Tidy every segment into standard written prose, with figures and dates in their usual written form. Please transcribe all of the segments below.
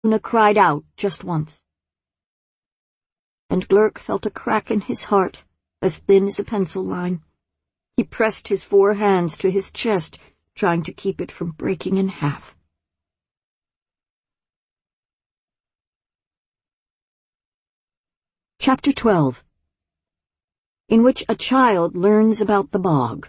Una cried out just once. And Glurk felt a crack in his heart, as thin as a pencil line. He pressed his 4 hands to his chest, trying to keep it from breaking in half. Chapter 12, in which a child learns about the bog.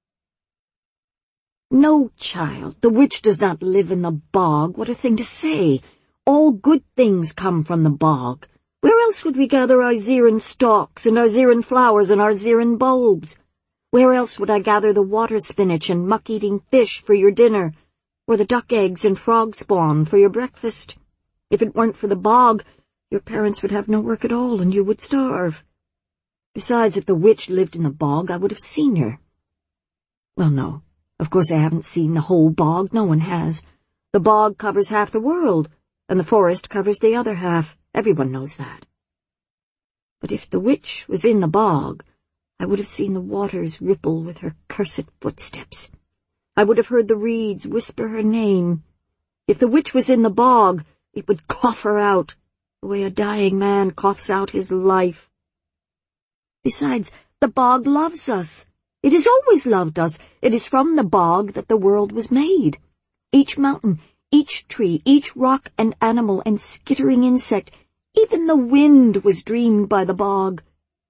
No, child, the witch does not live in the bog. What a thing to say! All good things come from the bog. Where else would we gather our zerin stalks, and our zerin flowers, and our zerin bulbs? Where else would I gather the water spinach and muck-eating fish for your dinner, or the duck eggs and frog spawn for your breakfast? If it weren't for the bog, your parents would have no work at all, and you would starve. Besides, if the witch lived in the bog, I would have seen her. Well, no. Of course I haven't seen the whole bog. No one has. The bog covers half the world, and the forest covers the other half. Everyone knows that. But if the witch was in the bog, I would have seen the waters ripple with her cursed footsteps. I would have heard the reeds whisper her name. If the witch was in the bog, it would cough her out, the way a dying man coughs out his life. Besides, the bog loves us. It has always loved us. It is from the bog that the world was made. Each mountain, each tree, each rock and animal and skittering insect, even the wind was dreamed by the bog.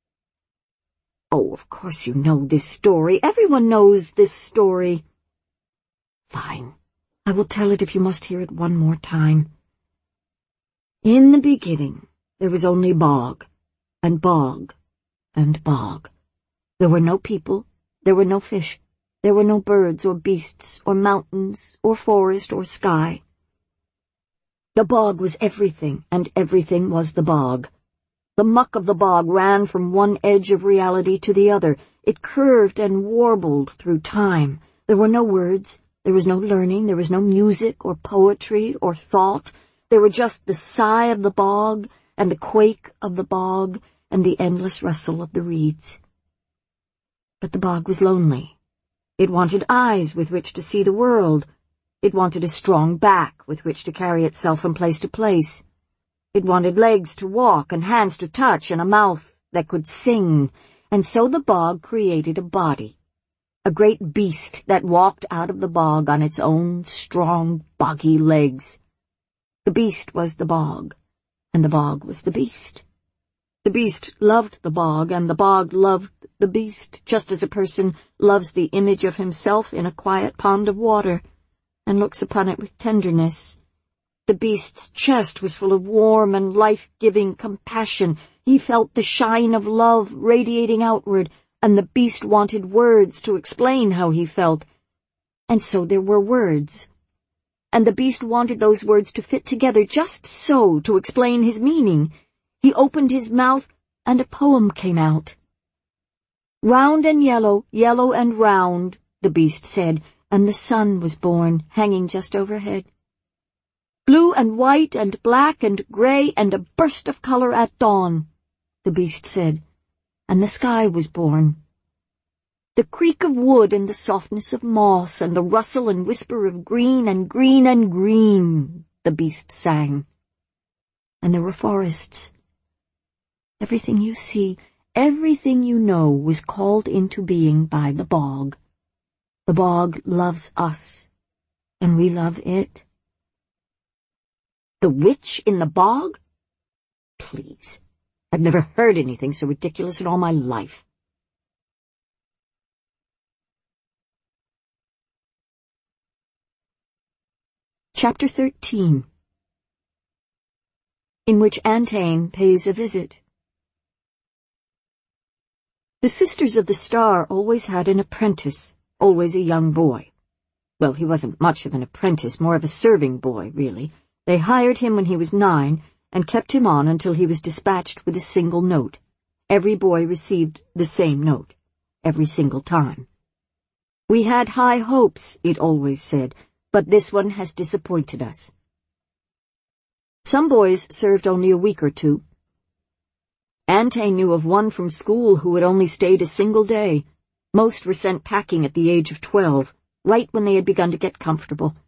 Oh, of course you know this story. Everyone knows this story. Fine. I will tell it if you must hear it one more time. In the beginning, there was only bog, and bog, and bog. There were no people, there were no fish, there were no birds or beasts or mountains or forest or sky. The bog was everything, and everything was the bog. The muck of the bog ran from one edge of reality to the other. It curved and warbled through time. There were no words, there was no learning, there was no music or poetry or thought. There were just the sigh of the bog, and the quake of the bog, and the endless rustle of the reeds. But the bog was lonely. It wanted eyes with which to see the world. It wanted a strong back with which to carry itself from place to place. It wanted legs to walk, and hands to touch, and a mouth that could sing. And so the bog created a body, a great beast that walked out of the bog on its own strong, boggy legs. The beast was the bog, and the bog was the beast. The beast loved the bog, and the bog loved the beast, just as a person loves the image of himself in a quiet pond of water, and looks upon it with tenderness. The beast's chest was full of warm and life-giving compassion. He felt the shine of love radiating outward, and the beast wanted words to explain how he felt. And so there were words. And the beast wanted those words to fit together just so to explain his meaning. He opened his mouth, and a poem came out. Round and yellow, yellow and round, the beast said, and the sun was born, hanging just overhead. Blue and white and black and gray and a burst of color at dawn, the beast said, and the sky was born. The creak of wood and the softness of moss and the rustle and whisper of green and green and green, the beast sang. And there were forests. Everything you see, everything you know was called into being by the bog. The bog loves us, and we love it. The witch in the bog? Please, I've never heard anything so ridiculous in all my life. Chapter 13, in which Antain pays a visit. The Sisters of the Star always had an apprentice, always a young boy. Well, he wasn't much of an apprentice, more of a serving boy, really. They hired him when he was 9 and kept him on until he was dispatched with a single note. Every boy received the same note, every single time. We had high hopes, it always said, but this one has disappointed us. Some boys served only a week or two. Antain knew of one from school who had only stayed a single day. Most were sent packing at the age of 12, right when they had begun to get comfortable.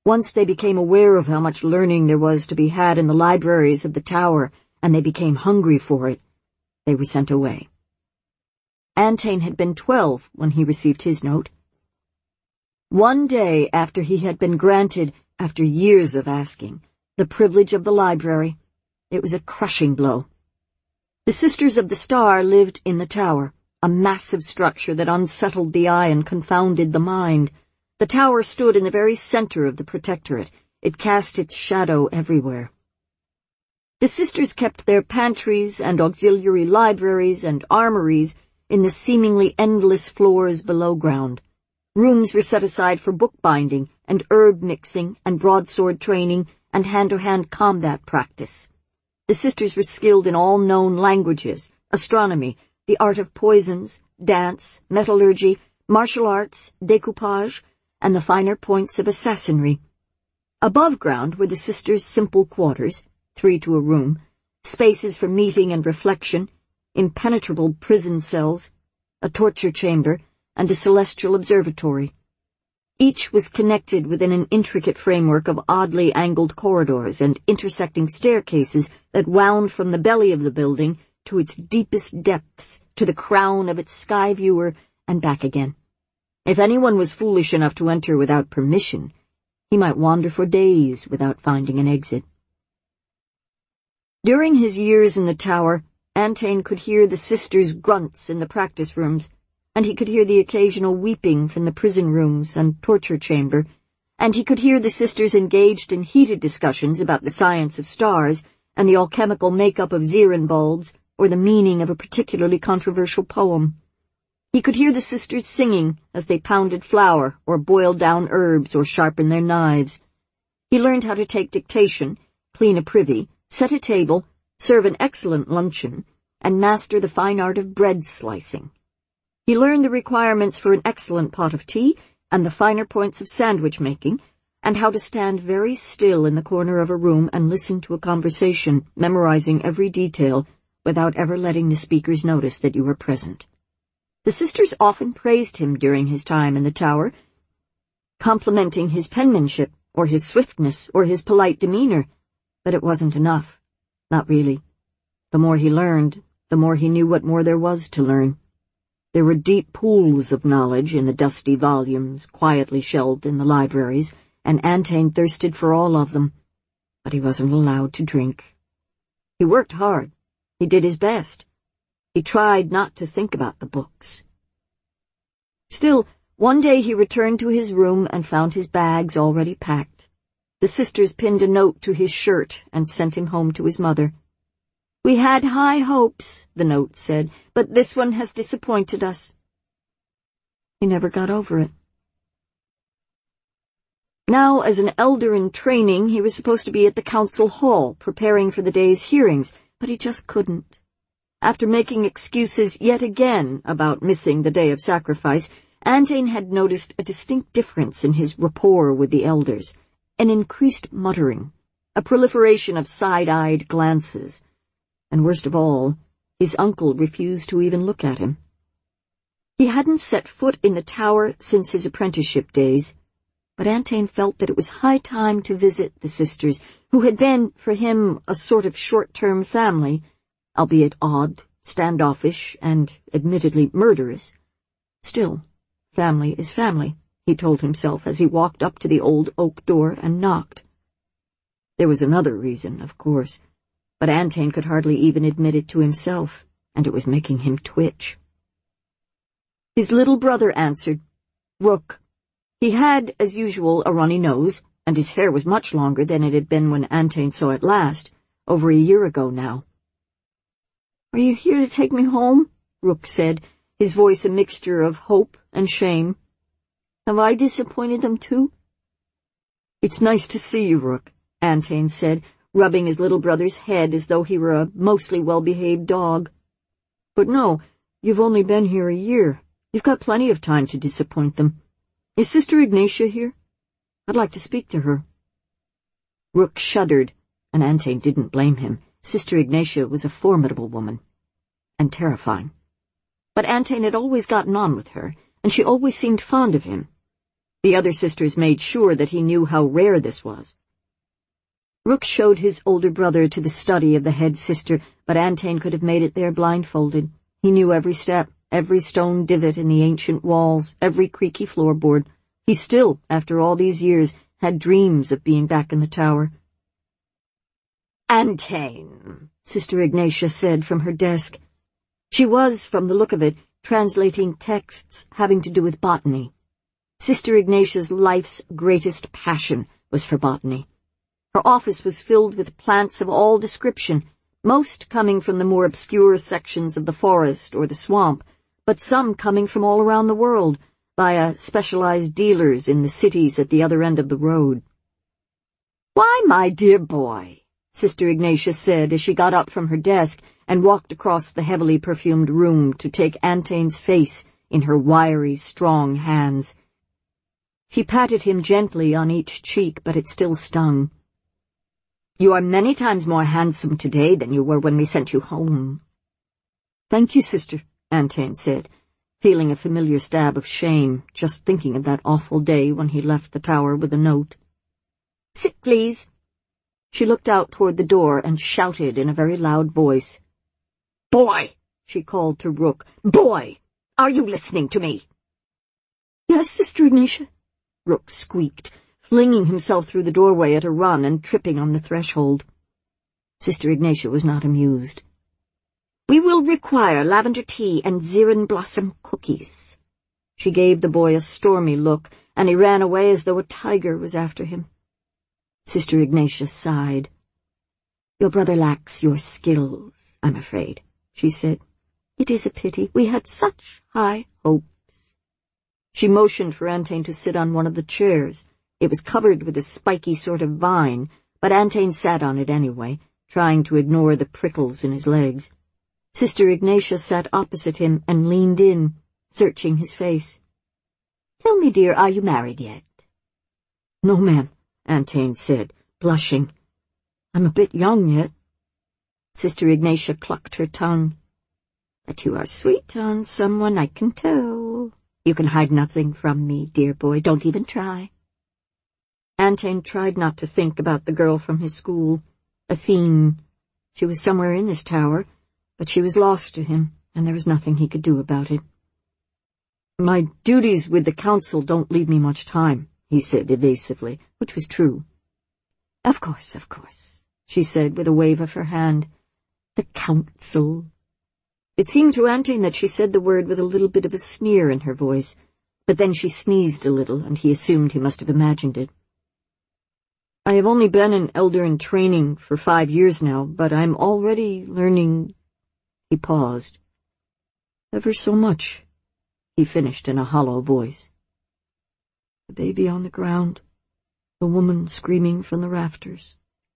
Once they became aware of how much learning there was to be had in the libraries of the tower, and they became hungry for it, they were sent away. Antain had been 12 when he received his note. One day after he had been granted, after years of asking, the privilege of the library, it was a crushing blow. The Sisters of the Star lived in the tower, a massive structure that unsettled the eye and confounded the mind. The tower stood in the very center of the protectorate. It cast its shadow everywhere. The sisters kept their pantries and auxiliary libraries and armories in the seemingly endless floors below ground. Rooms were set aside for bookbinding and herb mixing and broadsword training and hand-to-hand combat practice. The sisters were skilled in all known languages, astronomy, the art of poisons, dance, metallurgy, martial arts, decoupage, and the finer points of assassinry. Above ground were the sisters' simple quarters, 3 to a room, spaces for meeting and reflection, impenetrable prison cells, a torture chamber, and a celestial observatory. Each was connected within an intricate framework of oddly angled corridors and intersecting staircases that wound from the belly of the building to its deepest depths, to the crown of its sky viewer, and back again. If anyone was foolish enough to enter without permission, he might wander for days without finding an exit. During his years in the tower, Antain could hear the sisters' grunts in the practice rooms, and he could hear the occasional weeping from the prison rooms and torture chamber, and he could hear the sisters engaged in heated discussions about the science of stars and the alchemical makeup of Zirin bulbs or the meaning of a particularly controversial poem. He could hear the sisters singing as they pounded flour or boiled down herbs or sharpened their knives. He learned how to take dictation, clean a privy, set a table, serve an excellent luncheon, and master the fine art of bread slicing. He learned the requirements for an excellent pot of tea and the finer points of sandwich making, and how to stand very still in the corner of a room and listen to a conversation, memorizing every detail without ever letting the speakers notice that you were present. The sisters often praised him during his time in the tower, complimenting his penmanship, or his swiftness, or his polite demeanor, but it wasn't enough. Not really. The more he learned, the more he knew what more there was to learn. There were deep pools of knowledge in the dusty volumes, quietly shelved in the libraries, and Antain thirsted for all of them, but he wasn't allowed to drink. He worked hard. He did his best. He tried not to think about the books. Still, one day he returned to his room and found his bags already packed. The sisters pinned a note to his shirt and sent him home to his mother. "We had high hopes," the note said, "but this one has disappointed us." He never got over it. Now, as an elder in training, he was supposed to be at the council hall, preparing for the day's hearings, but he just couldn't. After making excuses yet again about missing the day of sacrifice, Antain had noticed a distinct difference in his rapport with the elders, an increased muttering, a proliferation of side-eyed glances, and worst of all, his uncle refused to even look at him. He hadn't set foot in the tower since his apprenticeship days, but Antain felt that it was high time to visit the sisters, who had been, for him, a sort of short-term family, albeit odd, standoffish, and admittedly murderous. Still, family is family, he told himself as he walked up to the old oak door and knocked. There was another reason, of course, but Antain could hardly even admit it to himself, and it was making him twitch. His little brother answered, "Rook." He had, as usual, a runny nose, and his hair was much longer than it had been when Antain saw it last, over a year ago now. "Are you here to take me home?" Rook said, his voice a mixture of hope and shame. "Have I disappointed them too?" "It's nice to see you, Rook," Antain said, rubbing his little brother's head as though he were a mostly well-behaved dog. "But no, you've only been here a year. You've got plenty of time to disappoint them. Is Sister Ignatia here? I'd like to speak to her." Rook shuddered, and Antain didn't blame him. Sister Ignatia was a formidable woman, and terrifying. But Antain had always gotten on with her, and she always seemed fond of him. The other sisters made sure that he knew how rare this was. Rook showed his older brother to the study of the head sister, but Antain could have made it there blindfolded. He knew every step, every stone divot in the ancient walls, every creaky floorboard. He still, after all these years, had dreams of being back in the tower. "Antain," Sister Ignatia said from her desk. She was, from the look of it, translating texts having to do with botany. Sister Ignatia's life's greatest passion was for botany. Her office was filled with plants of all description, most coming from the more obscure sections of the forest or the swamp, but some coming from all around the world, via specialized dealers in the cities at the other end of the road. "Why, my dear boy," Sister Ignatia said as she got up from her desk and walked across the heavily perfumed room to take Antain's face in her wiry, strong hands. She patted him gently on each cheek, but it still stung. "You are many times more handsome today than you were when we sent you home." "Thank you, sister," Antain said, feeling a familiar stab of shame, just thinking of that awful day when he left the tower with a note. "Sit, please." She looked out toward the door and shouted in a very loud voice. "Boy!" she called to Rook. "Boy! Are you listening to me?" "Yes, Sister Ignatia," Rook squeaked, flinging himself through the doorway at a run and tripping on the threshold. Sister Ignatia was not amused. "We will require lavender tea and Zirin blossom cookies." She gave the boy a stormy look, and he ran away as though a tiger was after him. Sister Ignatia sighed. "Your brother lacks your skills, I'm afraid," she said. "It is a pity. We had such high hopes." She motioned for Antain to sit on one of the chairs. It was covered with a spiky sort of vine, but Antain sat on it anyway, trying to ignore the prickles in his legs. Sister Ignatia sat opposite him and leaned in, searching his face. "Tell me, dear, are you married yet?" "No, ma'am," Antain said, blushing. "I'm a bit young yet." Sister Ignatia clucked her tongue. "But you are sweet on someone, I can tell. You can hide nothing from me, dear boy. Don't even try." Antain tried not to think about the girl from his school, Athene. She was somewhere in this tower, but she was lost to him, and there was nothing he could do about it. "My duties with the council don't leave me much time," he said evasively, which was true. Of course, she said with a wave of her hand. "The council." It seemed to Antain that she said the word with a little bit of a sneer in her voice, but then she sneezed a little, and he assumed he must have imagined it. "I have only been an elder in training for 5 years now, but I'm already learning—" He paused. "Ever so much," he finished in a hollow voice. The baby on the ground, the woman screaming from the rafters.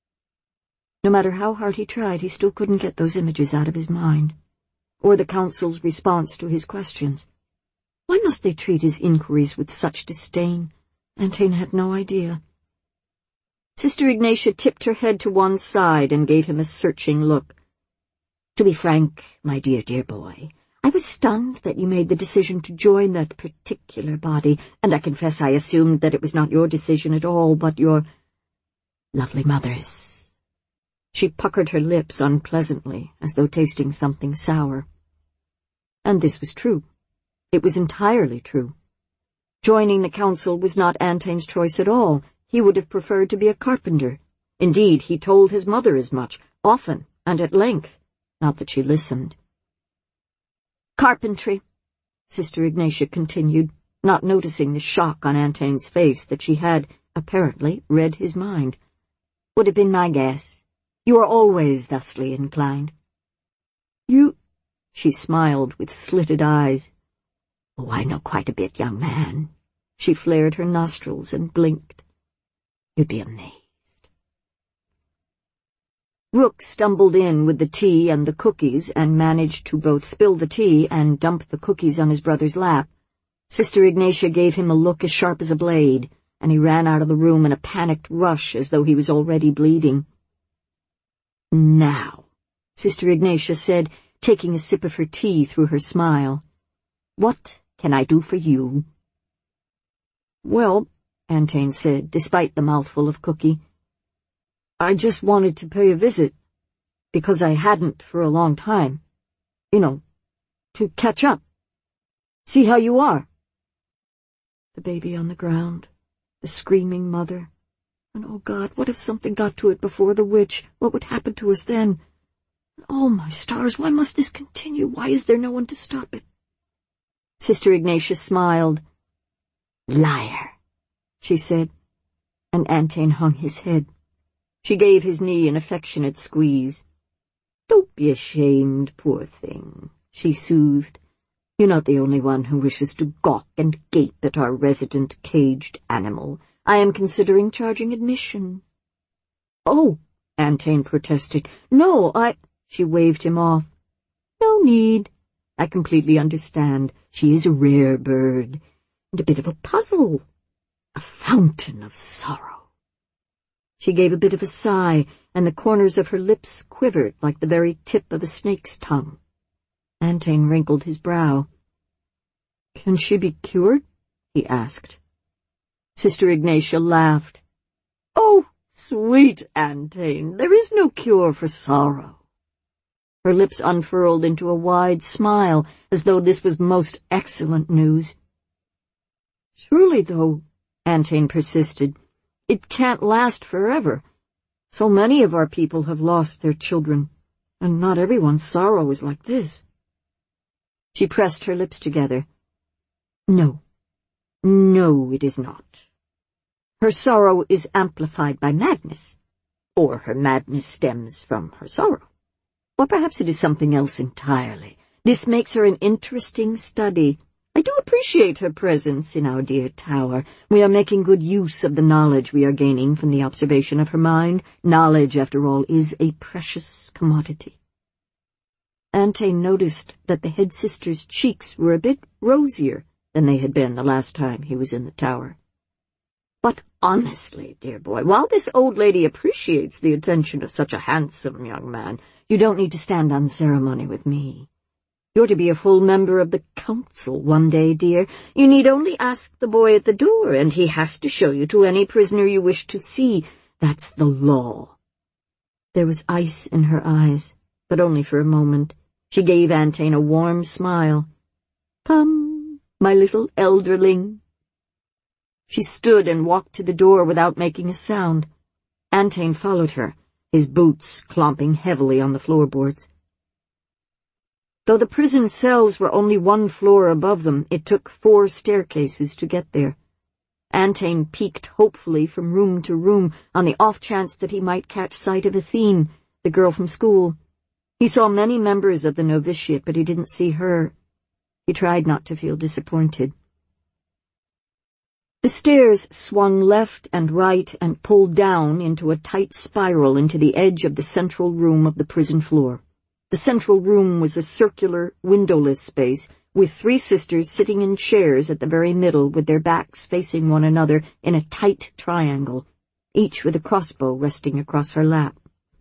No matter how hard he tried, he still couldn't get those images out of his mind, or the council's response to his questions. Why must they treat his inquiries with such disdain? Antain had no idea. Sister Ignatia tipped her head to one side and gave him a searching look. "To be frank, my dear, dear boy, I was stunned that you made the decision to join that particular body, and I confess I assumed that it was not your decision at all, but your lovely mother's." She puckered her lips unpleasantly, as though tasting something sour. And this was true. It was entirely true. Joining the council was not Antain's choice at all. He would have preferred to be a carpenter. Indeed, he told his mother as much, often and at length, not that she listened. "Carpentry," Sister Ignatia continued, not noticing the shock on Antain's face that she had, apparently, read his mind. "Would have been my guess. You are always thusly inclined." "You—" She smiled with slitted eyes. "Oh, I know quite a bit, young man." She flared her nostrils and blinked. "You'd be amazed." Rook stumbled in with the tea and the cookies and managed to both spill the tea and dump the cookies on his brother's lap. Sister Ignatia gave him a look as sharp as a blade, and he ran out of the room in a panicked rush as though he was already bleeding. "Now," Sister Ignatia said, taking a sip of her tea through her smile, "what can I do for you?" Well, Antain said, despite the mouthful of cookie, I just wanted to pay a visit, because I hadn't for a long time. You know, to catch up. See how you are. The baby on the ground, the screaming mother. And oh God, what if something got to it before the witch? What would happen to us then? Oh, my stars, why must this continue? Why is there no one to stop it? Sister Ignatia smiled. Liar, she said, and Antain hung his head. She gave his knee an affectionate squeeze. Don't be ashamed, poor thing, she soothed. You're not the only one who wishes to gawk and gape at our resident caged animal. I am considering charging admission. Oh, Antain protested. No, She waved him off. No need. I completely understand. She is a rare bird, and a bit of a puzzle. A fountain of sorrow. She gave a bit of a sigh, and the corners of her lips quivered like the very tip of a snake's tongue. Antain wrinkled his brow. Can she be cured? He asked. Sister Ignatia laughed. Oh, sweet Antain, there is no cure for sorrow. Her lips unfurled into a wide smile, as though this was most excellent news. Surely, though, Antain persisted, it can't last forever. So many of our people have lost their children, and not everyone's sorrow is like this. She pressed her lips together. No, it is not. Her sorrow is amplified by madness, or her madness stems from her sorrow. Or perhaps it is something else entirely. This makes her an interesting study. I do appreciate her presence in our dear tower. We are making good use of the knowledge we are gaining from the observation of her mind. Knowledge, after all, is a precious commodity. Antain noticed that the head sister's cheeks were a bit rosier than they had been the last time he was in the tower. But honestly, dear boy, while this old lady appreciates the attention of such a handsome young man, you don't need to stand on ceremony with me. You're to be a full member of the council one day, dear. You need only ask the boy at the door, and he has to show you to any prisoner you wish to see. That's the law. There was ice in her eyes, but only for a moment. She gave Antain a warm smile. Come, my little elderling. She stood and walked to the door without making a sound. Antain followed her, his boots clomping heavily on the floorboards. Though the prison cells were only 1 floor above them, it took 4 staircases to get there. Antain peeked hopefully from room to room on the off chance that he might catch sight of Athene, the girl from school. He saw many members of the novitiate, but he didn't see her. He tried not to feel disappointed. The stairs swung left and right and pulled down into a tight spiral into the edge of the central room of the prison floor. The central room was a circular, windowless space, with 3 sisters sitting in chairs at the very middle with their backs facing one another in a tight triangle, each with a crossbow resting across her lap.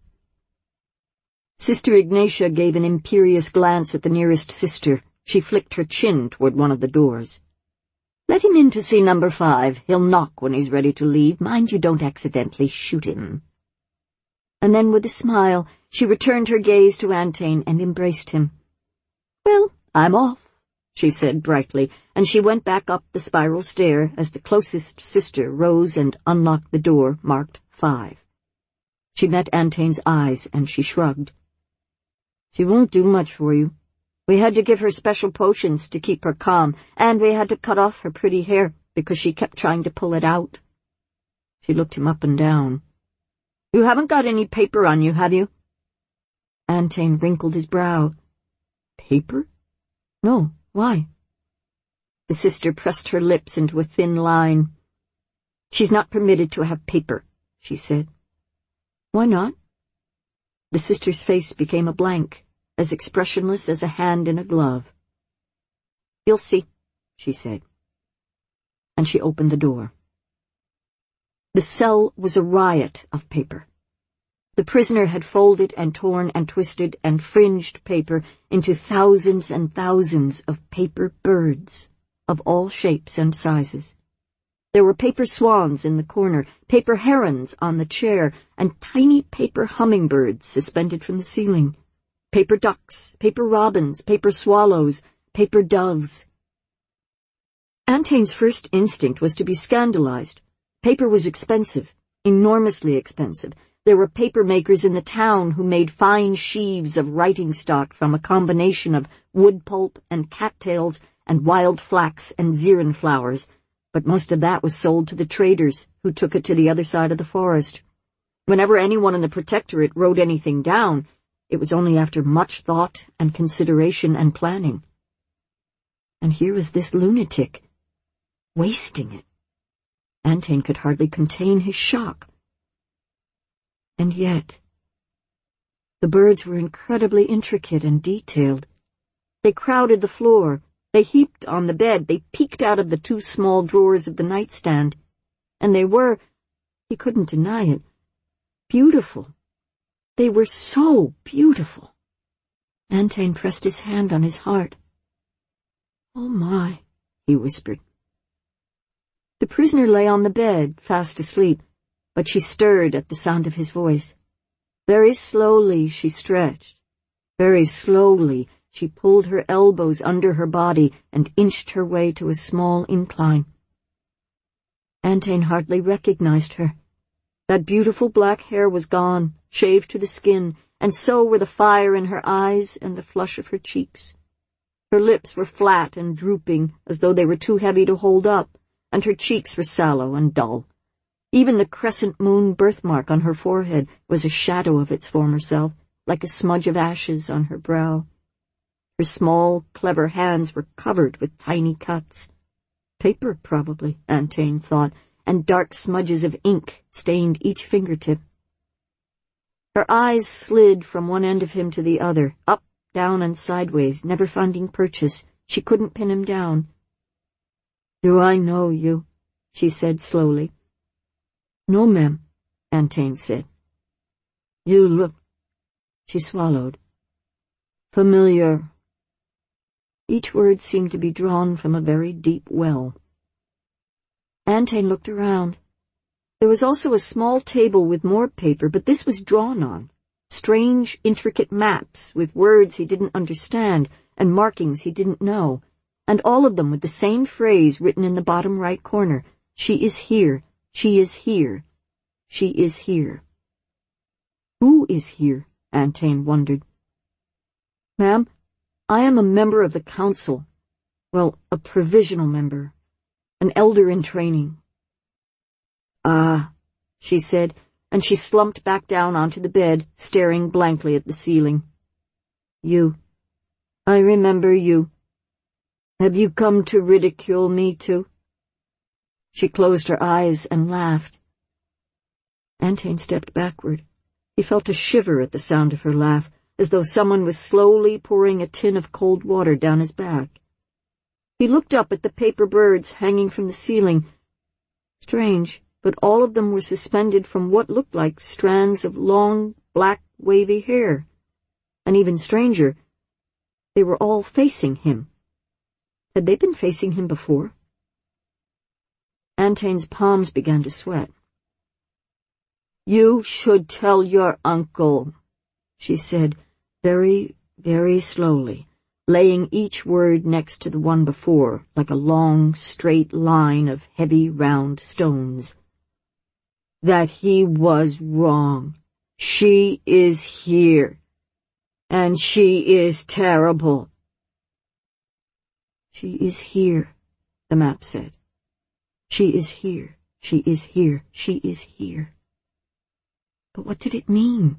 Sister Ignatia gave an imperious glance at the nearest sister. She flicked her chin toward one of the doors. Let him in to see number 5. He'll knock when he's ready to leave. Mind you don't accidentally shoot him. And then with a smile, she returned her gaze to Antain and embraced him. Well, I'm off, she said brightly, and she went back up the spiral stair as the closest sister rose and unlocked the door marked 5. She met Antain's eyes, and she shrugged. She won't do much for you. We had to give her special potions to keep her calm, and we had to cut off her pretty hair because she kept trying to pull it out. She looked him up and down. You haven't got any paper on you, have you? Antain wrinkled his brow. Paper? No, why? The sister pressed her lips into a thin line. She's not permitted to have paper, she said. Why not? The sister's face became a blank, as expressionless as a hand in a glove. You'll see, she said. And she opened the door. The cell was a riot of paper. The prisoner had folded and torn and twisted and fringed paper into thousands and thousands of paper birds of all shapes and sizes. There were paper swans in the corner, paper herons on the chair, and tiny paper hummingbirds suspended from the ceiling. Paper ducks, paper robins, paper swallows, paper doves. Antane's first instinct was to be scandalized. Paper was expensive, enormously expensive. There were paper makers in the town who made fine sheaves of writing stock from a combination of wood pulp and cattails and wild flax and zerin flowers, but most of that was sold to the traders, who took it to the other side of the forest. Whenever anyone in the Protectorate wrote anything down, it was only after much thought and consideration and planning. And here was this lunatic, wasting it. Antane could hardly contain his shock. And yet, the birds were incredibly intricate and detailed. They crowded the floor. They heaped on the bed, they peeked out of the two small drawers of the nightstand, and they were, he couldn't deny it, beautiful. They were so beautiful. Antane pressed his hand on his heart. "Oh my," he whispered. The prisoner lay on the bed, fast asleep, but she stirred at the sound of his voice. Very slowly she stretched. Very slowly she pulled her elbows under her body and inched her way to a small incline. Antane hardly recognized her. That beautiful black hair was gone, shaved to the skin, and so were the fire in her eyes and the flush of her cheeks. Her lips were flat and drooping, as though they were too heavy to hold up, and her cheeks were sallow and dull. Even the crescent moon birthmark on her forehead was a shadow of its former self, like a smudge of ashes on her brow. Her small, clever hands were covered with tiny cuts. Paper, probably, Antane thought, and dark smudges of ink stained each fingertip. Her eyes slid from one end of him to the other, up, down, and sideways, never finding purchase. She couldn't pin him down. "Do I know you?" she said slowly. "No, ma'am," Antane said. "You look—" She swallowed. "Familiar." Each word seemed to be drawn from a very deep well. Antane looked around. There was also a small table with more paper, but this was drawn on. Strange, intricate maps with words he didn't understand and markings he didn't know, and all of them with the same phrase written in the bottom right corner. "She is here. She is here. She is here." Who is here? Antane wondered. "Ma'am, I am a member of the council. Well, a provisional member. An elder in training." "Ah," she said, and she slumped back down onto the bed, staring blankly at the ceiling. "You. I remember you. Have you come to ridicule me too?" She closed her eyes and laughed. Antane stepped backward. He felt a shiver at the sound of her laugh, as though someone was slowly pouring a tin of cold water down his back. He looked up at the paper birds hanging from the ceiling. Strange, but all of them were suspended from what looked like strands of long, black, wavy hair. And even stranger, they were all facing him. Had they been facing him before? Antane's palms began to sweat. "You should tell your uncle," she said, very, very slowly, laying each word next to the one before, like a long, straight line of heavy, round stones. "That he was wrong. She is here. And she is terrible." "She is here," the map said. "She is here. She is here. She is here." But what did it mean?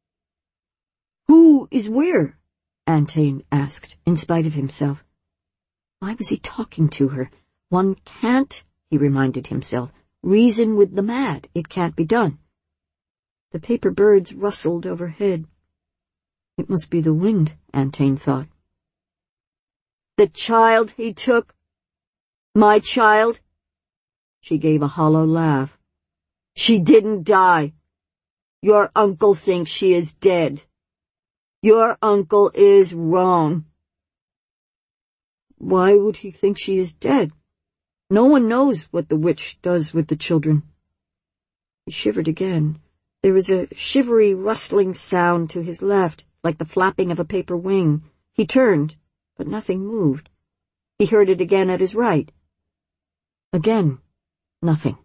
"Who is where?" Antane asked, in spite of himself. Why was he talking to her? One can't, he reminded himself, reason with the mad. It can't be done. The paper birds rustled overhead. It must be the wind, Antane thought. "The child he took? My child?" She gave a hollow laugh. "She didn't die. Your uncle thinks she is dead. Your uncle is wrong." "Why would he think she is dead?" No one knows what the witch does with the children." He shivered again. There was a shivery, rustling sound to his left, like the flapping of a paper wing. He turned, but nothing moved. He heard it again at his right. Again, nothing.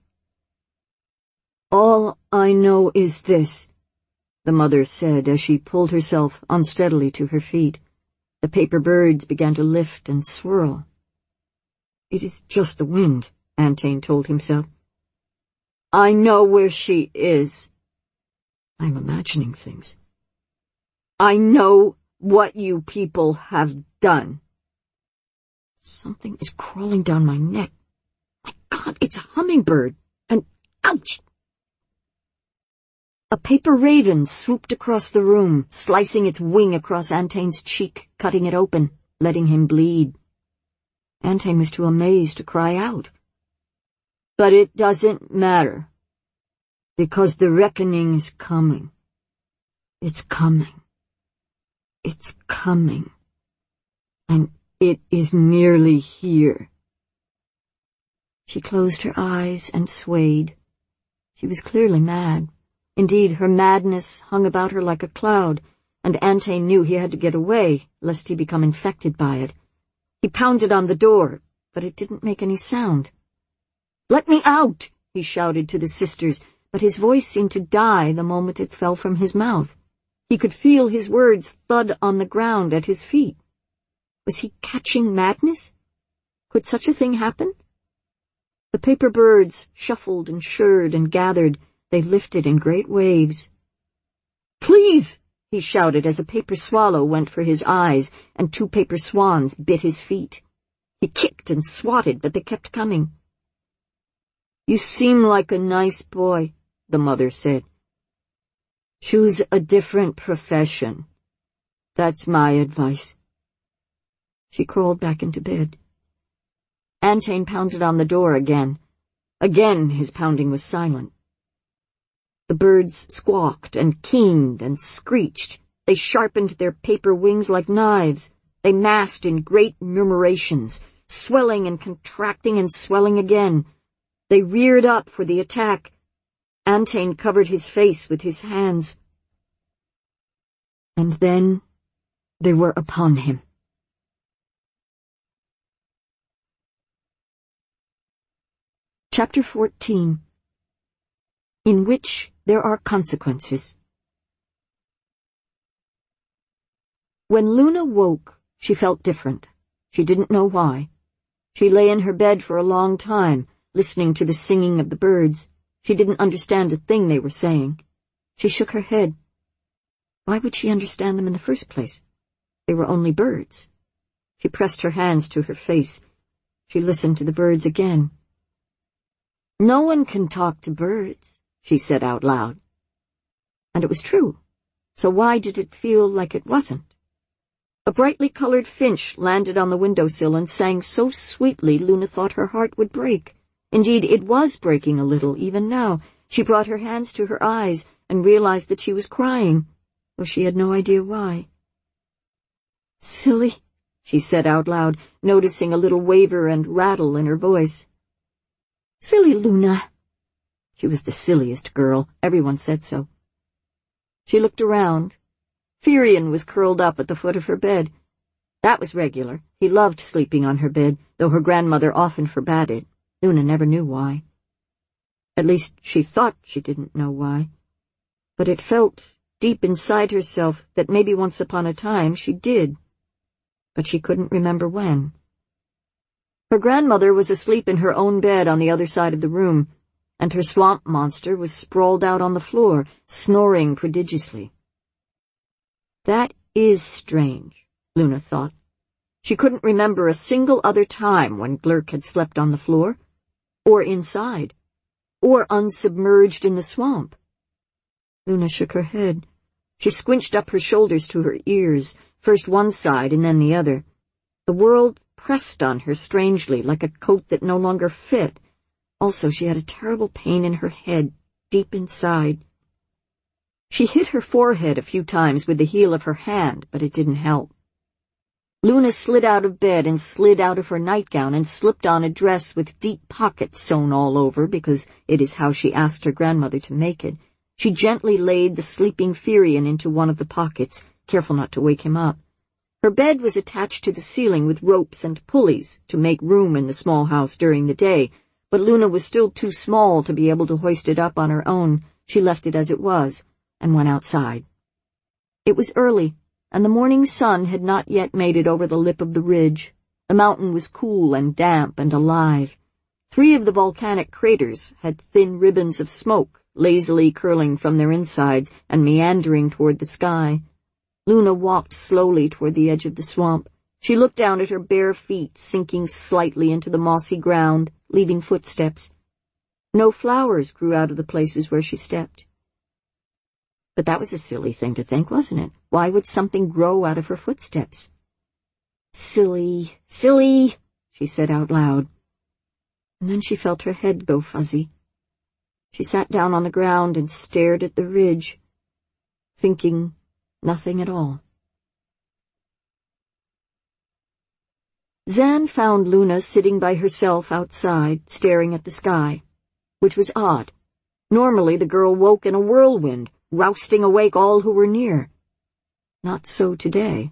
"All I know is this," the mother said as she pulled herself unsteadily to her feet. The paper birds began to lift and swirl. "It is just the wind," Antain told himself. "I know where she is. I'm imagining things. I know what you people have done." Something is crawling down my neck. My God, it's a hummingbird. And ouch! A paper raven swooped across the room, slicing its wing across Antain's cheek, cutting it open, letting him bleed. Antain was too amazed to cry out. "But it doesn't matter, because the reckoning is coming. It's coming. It's coming. And it is nearly here." She closed her eyes and swayed. She was clearly mad. Indeed, her madness hung about her like a cloud, and Antain knew he had to get away, lest he become infected by it. He pounded on the door, but it didn't make any sound. "Let me out!" he shouted to the sisters, but his voice seemed to die the moment it fell from his mouth. He could feel his words thud on the ground at his feet. Was he catching madness? Could such a thing happen? The paper birds shuffled and shirred and gathered. They lifted in great waves. "Please!" he shouted as a paper swallow went for his eyes and 2 paper swans bit his feet. He kicked and swatted, but they kept coming. "You seem like a nice boy," the mother said. "Choose a different profession. That's my advice." She crawled back into bed. Antain pounded on the door again. Again his pounding was silent. The birds squawked and keened and screeched. They sharpened their paper wings like knives. They massed in great murmurations, swelling and contracting and swelling again. They reared up for the attack. Antain covered his face with his hands. And then they were upon him. Chapter 14. In which there are consequences. When Luna woke, she felt different. She didn't know why. She lay in her bed for a long time, listening to the singing of the birds. She didn't understand a thing they were saying. She shook her head. Why would she understand them in the first place? They were only birds. She pressed her hands to her face. She listened to the birds again. "No one can talk to birds," she said out loud. And it was true. So why did it feel like it wasn't? A brightly colored finch landed on the windowsill and sang so sweetly Luna thought her heart would break. Indeed, it was breaking a little, even now. She brought her hands to her eyes and realized that she was crying, though she had no idea why. "Silly," she said out loud, noticing a little waver and rattle in her voice. "Silly Luna." She was the silliest girl. Everyone said so. She looked around. Firion was curled up at the foot of her bed. That was regular. He loved sleeping on her bed, though her grandmother often forbade it. Luna never knew why. At least, she thought she didn't know why. But it felt, deep inside herself, that maybe once upon a time she did. But she couldn't remember when. Her grandmother was asleep in her own bed on the other side of the room, and her swamp monster was sprawled out on the floor, snoring prodigiously. That is strange, Luna thought. She couldn't remember a single other time when Glurk had slept on the floor, or inside, or unsubmerged in the swamp. Luna shook her head. She squinched up her shoulders to her ears, first one side and then the other. The world pressed on her strangely, like a coat that no longer fit. Also, she had a terrible pain in her head, deep inside. She hit her forehead a few times with the heel of her hand, but it didn't help. Luna slid out of bed and slid out of her nightgown and slipped on a dress with deep pockets sewn all over because it is how she asked her grandmother to make it. She gently laid the sleeping Firion into one of the pockets, careful not to wake him up. Her bed was attached to the ceiling with ropes and pulleys to make room in the small house during the day, but Luna was still too small to be able to hoist it up on her own. She left it as it was and went outside. It was early, and the morning sun had not yet made it over the lip of the ridge. The mountain was cool and damp and alive. 3 of the volcanic craters had thin ribbons of smoke lazily curling from their insides and meandering toward the sky. Luna walked slowly toward the edge of the swamp. She looked down at her bare feet sinking slightly into the mossy ground, leaving footsteps. No flowers grew out of the places where she stepped. But that was a silly thing to think, wasn't it? Why would something grow out of her footsteps? Silly, silly, she said out loud. And then she felt her head go fuzzy. She sat down on the ground and stared at the ridge, thinking nothing at all. Zan found Luna sitting by herself outside, staring at the sky, which was odd. Normally the girl woke in a whirlwind, rousting awake all who were near. Not so today.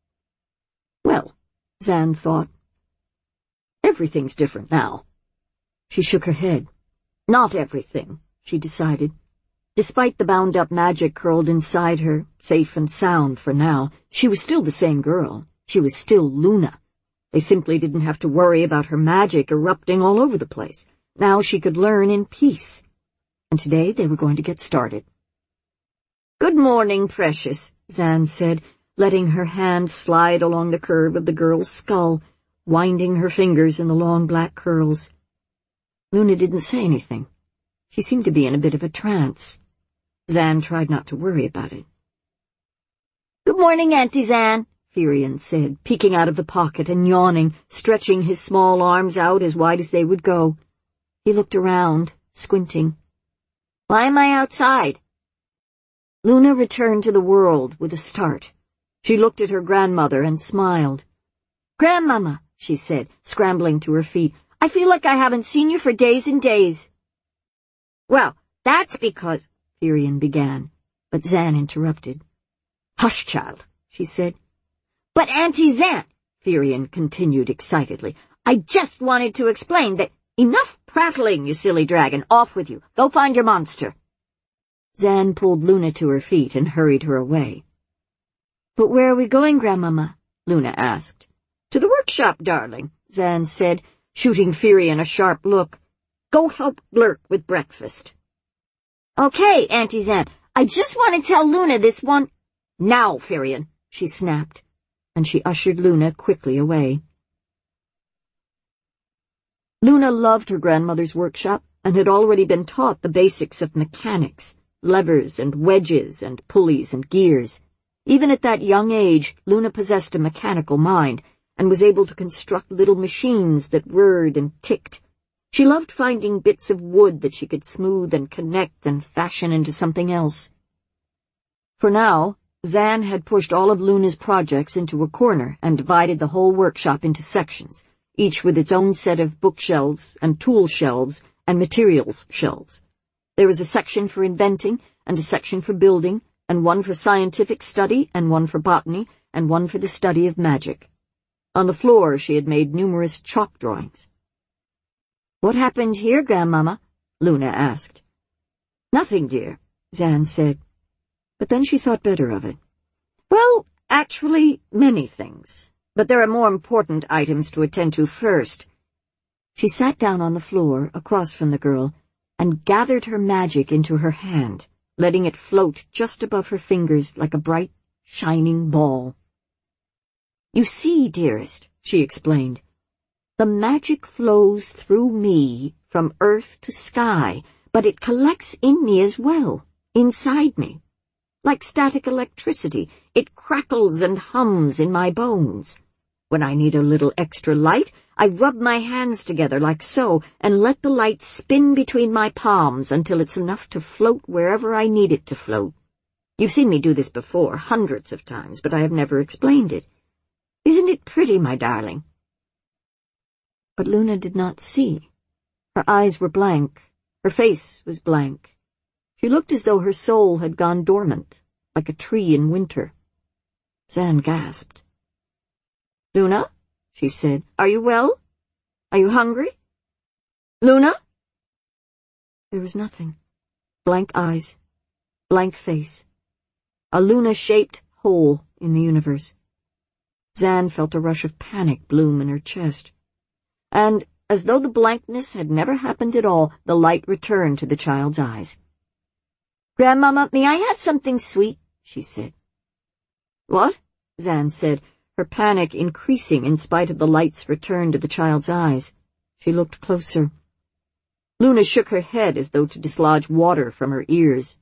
Well, Zan thought, everything's different now. She shook her head. Not everything, she decided. Despite the bound-up magic curled inside her, safe and sound for now, she was still the same girl. She was still Luna. They simply didn't have to worry about her magic erupting all over the place. Now she could learn in peace. And today they were going to get started. "Good morning, precious," Zan said, letting her hand slide along the curve of the girl's skull, winding her fingers in the long black curls. Luna didn't say anything. She seemed to be in a bit of a trance. Zan tried not to worry about it. "Good morning, Auntie Zan," Firion said, peeking out of the pocket and yawning, stretching his small arms out as wide as they would go. He looked around, squinting. "Why am I outside?" Luna returned to the world with a start. She looked at her grandmother and smiled. "Grandmama," she said, scrambling to her feet, "I feel like I haven't seen you for days and days." "Well, that's because—" Firion began, but Zan interrupted. "Hush, child," she said. "But Auntie Zan," Firion continued excitedly, "I just wanted to explain that— Enough prattling, you silly dragon. Off with you. Go find your monster." Zan pulled Luna to her feet and hurried her away. "But where are we going, Grandmama?" Luna asked. "To the workshop, darling," Zan said, shooting Firion a sharp look. "Go help Glurk with breakfast." "Okay, Auntie Zan, I just want to tell Luna this one—" "Now, Firion," she snapped, and she ushered Luna quickly away. Luna loved her grandmother's workshop and had already been taught the basics of mechanics, levers and wedges and pulleys and gears. Even at that young age, Luna possessed a mechanical mind and was able to construct little machines that whirred and ticked. She loved finding bits of wood that she could smooth and connect and fashion into something else. For now, Zan had pushed all of Luna's projects into a corner and divided the whole workshop into sections, each with its own set of bookshelves and tool shelves and materials shelves. There was a section for inventing, and a section for building, and one for scientific study, and one for botany, and one for the study of magic. On the floor she had made numerous chalk drawings. "What happened here, Grandmama?" Luna asked. "Nothing, dear," Zan said. But then she thought better of it. "Well, actually, many things. But there are more important items to attend to first." She sat down on the floor across from the girl and gathered her magic into her hand, letting it float just above her fingers like a bright, shining ball. "You see, dearest," she explained, "the magic flows through me from earth to sky, but it collects in me as well, inside me. Like static electricity, it crackles and hums in my bones. When I need a little extra light, I rub my hands together like so and let the light spin between my palms until it's enough to float wherever I need it to float. You've seen me do this before, hundreds of times, but I have never explained it. Isn't it pretty, my darling?" But Luna did not see. Her eyes were blank. Her face was blank. She looked as though her soul had gone dormant, like a tree in winter. Zan gasped. "Luna," she said, "are you well? Are you hungry? Luna?" There was nothing. Blank eyes, blank face. A Luna-shaped hole in the universe. Zan felt a rush of panic bloom in her chest. And, as though the blankness had never happened at all, the light returned to the child's eyes. "Grandmama, may I have something sweet?" she said. "What?" Zan said, her panic increasing in spite of the light's return to the child's eyes. She looked closer. Luna shook her head as though to dislodge water from her ears.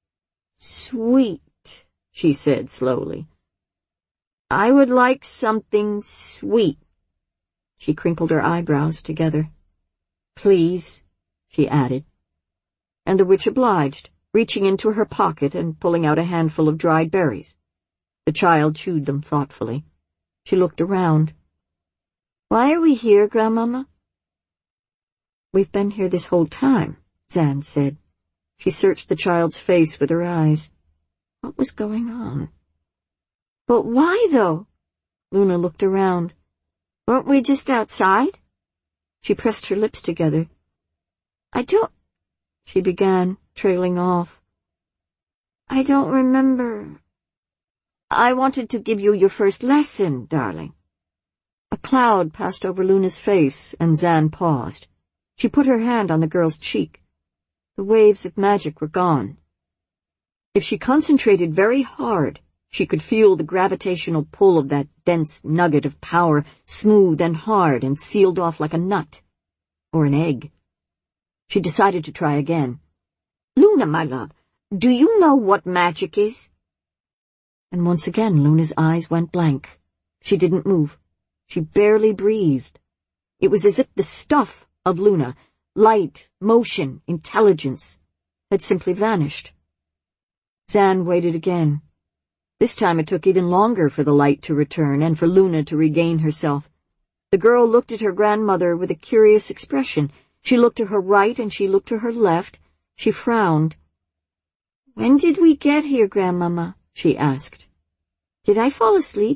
"Sweet," she said slowly. "I would like something sweet." She crinkled her eyebrows together. "Please," she added. And the witch obliged, reaching into her pocket and pulling out a handful of dried berries. The child chewed them thoughtfully. She looked around. "Why are we here, Grandmama?" "We've been here this whole time," Zan said. She searched the child's face with her eyes. What was going on? "But why, though?" Luna looked around. "Weren't we just outside?" She pressed her lips together. "I don't—" she began, trailing off. "I don't remember. I wanted to give you your first lesson, darling." A cloud passed over Luna's face, and Zan paused. She put her hand on the girl's cheek. The waves of magic were gone. If she concentrated very hard, she could feel the gravitational pull of that dense nugget of power, smooth and hard and sealed off like a nut, or an egg. She decided to try again. "Luna, my love, do you know what magic is?" And once again Luna's eyes went blank. She didn't move. She barely breathed. It was as if the stuff of Luna, light, motion, intelligence, had simply vanished. Zan waited again. This time it took even longer for the light to return and for Luna to regain herself. The girl looked at her grandmother with a curious expression. She looked to her right and she looked to her left. She frowned. "When did we get here, Grandmama?" she asked. "Did I fall asleep?"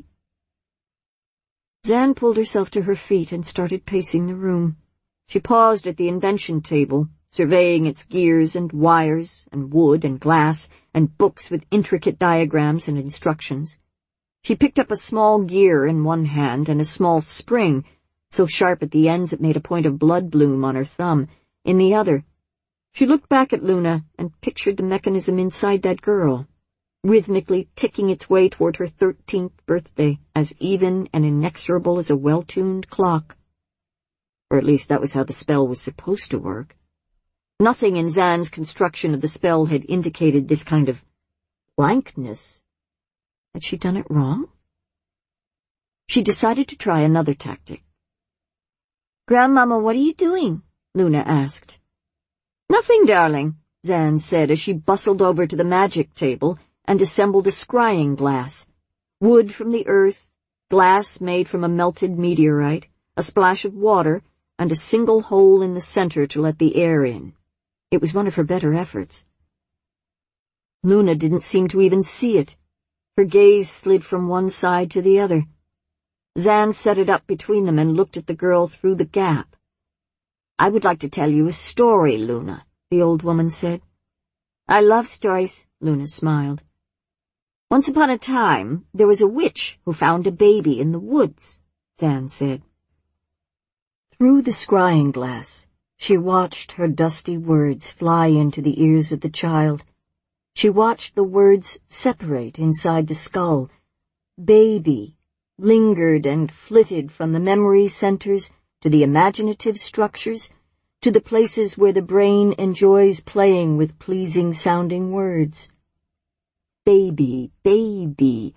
Zan pulled herself to her feet and started pacing the room. She paused at the invention table, surveying its gears and wires and wood and glass and books with intricate diagrams and instructions. She picked up a small gear in one hand and a small spring, so sharp at the ends it made a point of blood bloom on her thumb, in the other. She looked back at Luna and pictured the mechanism inside that girl, rhythmically ticking its way toward her 13th birthday, as even and inexorable as a well-tuned clock. Or at least that was how the spell was supposed to work. Nothing in Zan's construction of the spell had indicated this kind of blankness. Had she done it wrong? She decided to try another tactic. "Grandmama, what are you doing?" Luna asked. "Nothing, darling," Zan said as she bustled over to the magic table and assembled a scrying glass. Wood from the earth, glass made from a melted meteorite, a splash of water, and a single hole in the center to let the air in. It was one of her better efforts. Luna didn't seem to even see it. Her gaze slid from one side to the other. Zan set it up between them and looked at the girl through the gap. "I would like to tell you a story, Luna," the old woman said. "I love stories," Luna smiled. "Once upon a time, there was a witch who found a baby in the woods," Zan said. Through the scrying glass, she watched her dusty words fly into the ears of the child. She watched the words separate inside the skull. Baby lingered and flitted from the memory centers to the imaginative structures, to the places where the brain enjoys playing with pleasing-sounding words. Baby, baby,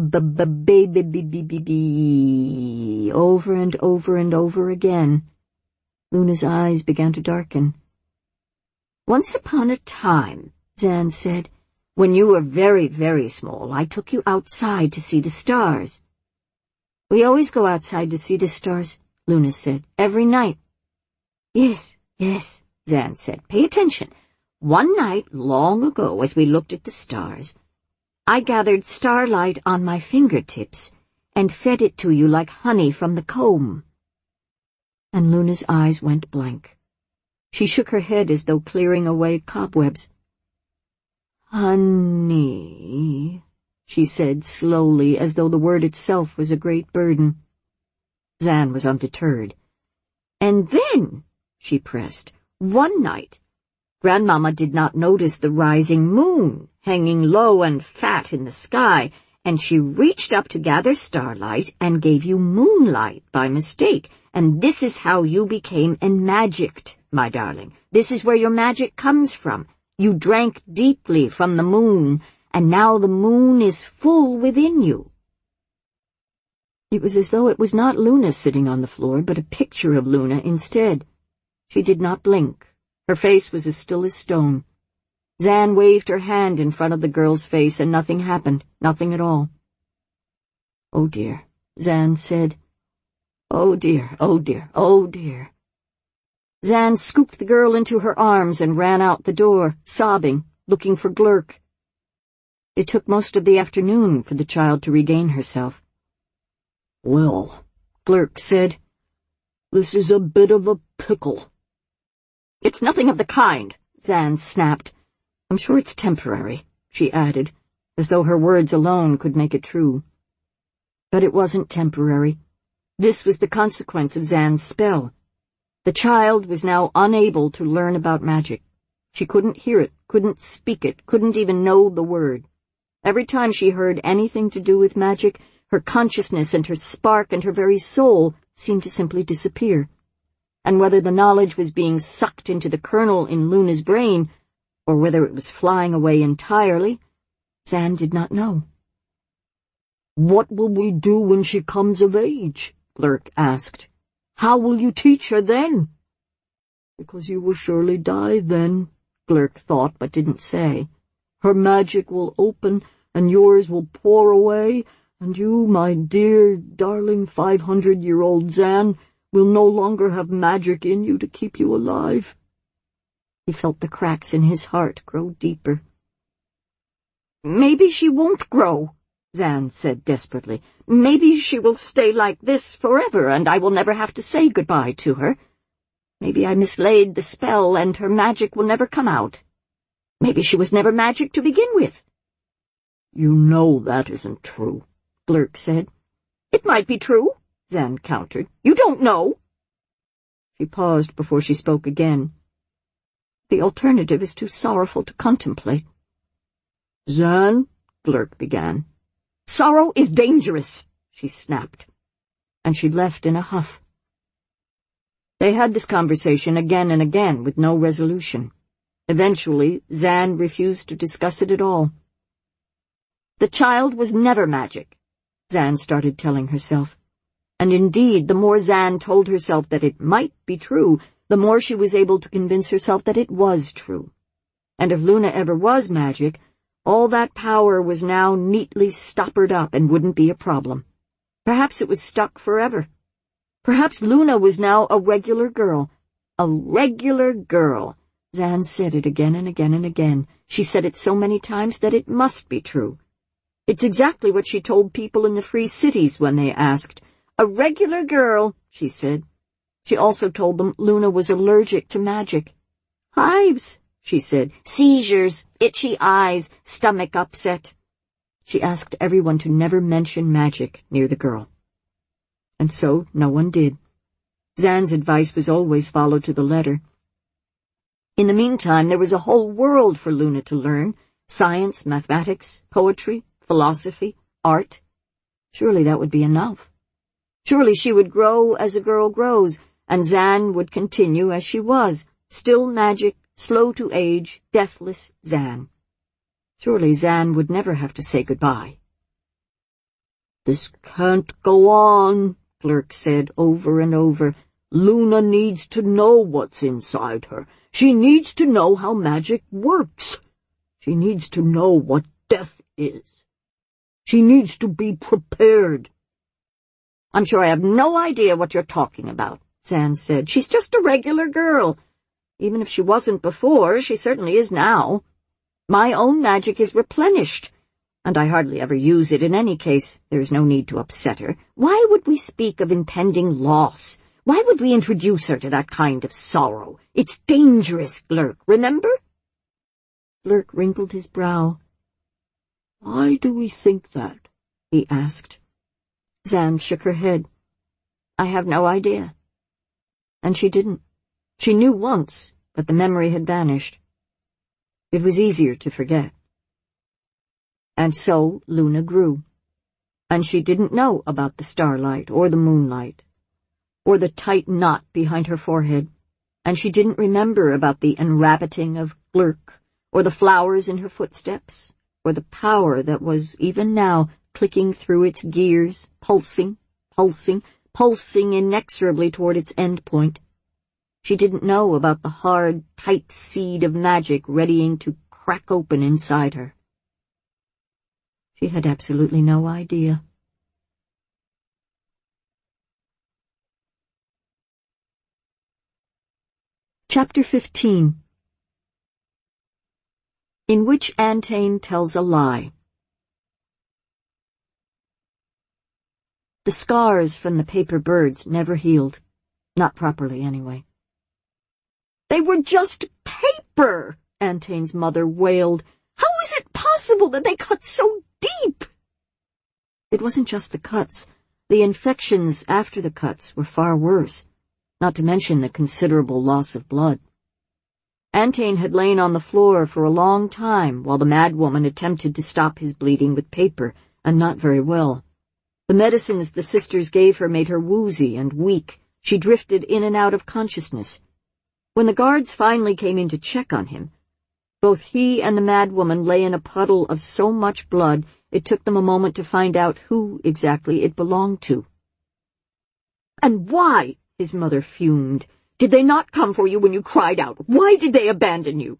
baby, over and over and over again. Luna's eyes began to darken. "Once upon a time," Zan said, "when you were very, very small, I took you outside to see the stars." We always go outside to see the stars, Luna said. Every night. Yes, yes, Zan said. Pay attention. One night, long ago, as we looked at the stars, I gathered starlight on my fingertips and fed it to you like honey from the comb. And Luna's eyes went blank. She shook her head as though clearing away cobwebs. Honey, she said slowly, as though the word itself was a great burden. Zan was undeterred. And then, she pressed, one night, Grandmama did not notice the rising moon hanging low and fat in the sky, and she reached up to gather starlight and gave you moonlight by mistake. And this is how you became enmagicked, my darling. This is where your magic comes from. You drank deeply from the moon, and now the moon is full within you. It was as though it was not Luna sitting on the floor, but a picture of Luna instead. She did not blink. Her face was as still as stone. Zan waved her hand in front of the girl's face, and nothing happened, nothing at all. Oh dear, Zan said. Oh dear, oh dear, oh dear. Zan scooped the girl into her arms and ran out the door, sobbing, looking for Glurk. It took most of the afternoon for the child to regain herself. Well, Glurk said, this is a bit of a pickle. It's nothing of the kind, Zan snapped. I'm sure it's temporary, she added, as though her words alone could make it true. But it wasn't temporary. This was the consequence of Zan's spell. The child was now unable to learn about magic. She couldn't hear it, couldn't speak it, couldn't even know the word. Every time she heard anything to do with magic, her consciousness and her spark and her very soul seemed to simply disappear. And whether the knowledge was being sucked into the kernel in Luna's brain, or whether it was flying away entirely, Zan did not know. What will we do when she comes of age? Glurk asked. How will you teach her then? Because you will surely die then, Glurk thought but didn't say. Her magic will open, and yours will pour away, and you, my dear, darling 500-year-old Zan, will no longer have magic in you to keep you alive. He felt the cracks in his heart grow deeper. Maybe she won't grow, Zan said desperately. Maybe she will stay like this forever, and I will never have to say goodbye to her. Maybe I mislaid the spell, and her magic will never come out. Maybe she was never magic to begin with. You know that isn't true, Glurk said. It might be true, Zan countered. You don't know. She paused before she spoke again. The alternative is too sorrowful to contemplate. Zan, Glurk began. Sorrow is dangerous, she snapped, and she left in a huff. They had this conversation again and again with no resolution. Eventually, Zan refused to discuss it at all. The child was never magic, Zan started telling herself. And indeed, the more Zan told herself that it might be true, the more she was able to convince herself that it was true. And if Luna ever was magic, all that power was now neatly stoppered up and wouldn't be a problem. Perhaps it was stuck forever. Perhaps Luna was now a regular girl. A regular girl. Zan said it again and again and again. She said it so many times that it must be true. It's exactly what she told people in the free cities when they asked. A regular girl, she said. She also told them Luna was allergic to magic. Hives, she said. Seizures, itchy eyes, stomach upset. She asked everyone to never mention magic near the girl. And so no one did. Zan's advice was always followed to the letter. In the meantime, there was a whole world for Luna to learn. Science, mathematics, poetry, philosophy, art. Surely that would be enough. Surely she would grow as a girl grows, and Zan would continue as she was, still magic, slow to age, deathless Zan. Surely Zan would never have to say goodbye. This can't go on, Glurk said over and over. Luna needs to know what's inside her. She needs to know how magic works. She needs to know what death is. She needs to be prepared. I'm sure I have no idea what you're talking about, Zan said. She's just a regular girl. Even if she wasn't before, she certainly is now. My own magic is replenished, and I hardly ever use it in any case. There is no need to upset her. Why would we speak of impending loss? Why would we introduce her to that kind of sorrow? It's dangerous, Glurk, remember? Glurk wrinkled his brow. Why do we think that? He asked. Zan shook her head. I have no idea. And she didn't. She knew once, but the memory had vanished. It was easier to forget. And so Luna grew, and she didn't know about the starlight or the moonlight, or the tight knot behind her forehead, and she didn't remember about the enrabbiting of Glurk, or the flowers in her footsteps, or the power that was, even now, clicking through its gears, pulsing inexorably toward its end point. She didn't know about the hard, tight seed of magic readying to crack open inside her. She had absolutely no idea. Chapter 15, in which Antane tells a lie. The scars from the paper birds never healed. Not properly, anyway. They were just paper, Antane's mother wailed. How is it possible that they cut so deep? It wasn't just the cuts. The infections after the cuts were far worse, not to mention the considerable loss of blood. Antane had lain on the floor for a long time while the madwoman attempted to stop his bleeding with paper, and not very well. The medicines the sisters gave her made her woozy and weak. She drifted in and out of consciousness. When the guards finally came in to check on him, both he and the madwoman lay in a puddle of so much blood it took them a moment to find out who exactly it belonged to. And why, his mother fumed, did they not come for you when you cried out? Why did they abandon you?